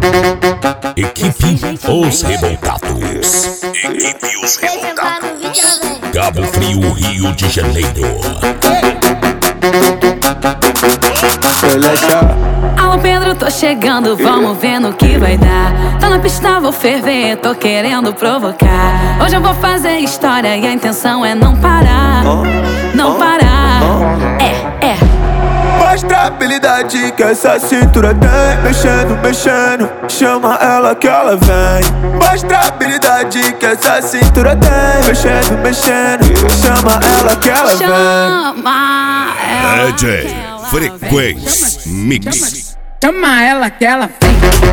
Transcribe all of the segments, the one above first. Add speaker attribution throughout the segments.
Speaker 1: Equipe Os Revoltados. Equipe Os Revoltados. Cabo Frio, Rio de Janeiro.
Speaker 2: Alô Pedro, tô chegando, vamos ver no que vai dar. Tá na pista, vou ferver, tô querendo provocar. Hoje eu vou fazer história e a intenção é não parar. Não parar,
Speaker 3: Mostra a habilidade que essa cintura tem. Mexendo, mexendo, chama ela que ela vem. Mostra a habilidade que essa cintura tem. Mexendo, mexendo, chama ela que ela vem.
Speaker 2: Chama ela que
Speaker 1: DJ
Speaker 2: ela
Speaker 1: Frequência Mix.
Speaker 4: Chama ela que ela vem.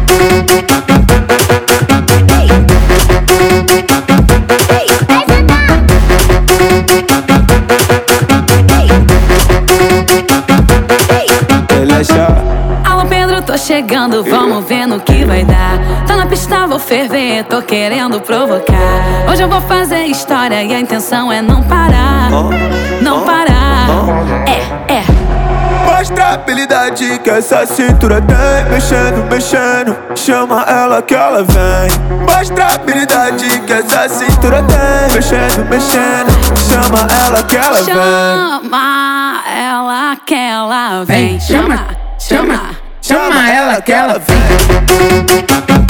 Speaker 2: Alô Pedro, tô chegando, vamos ver no que vai dar. Tá na pista, vou ferver, tô querendo provocar. Hoje eu vou fazer história e a intenção é não parar. Não parar,
Speaker 3: Mostra a habilidade que essa cintura tem. Mexendo, mexendo, chama ela que ela vem. Mostra a habilidade que essa cintura tem. Mexendo, mexendo, chama ela que ela vem.
Speaker 2: Chama ela que ela vem.
Speaker 4: Chama ela que ela vem.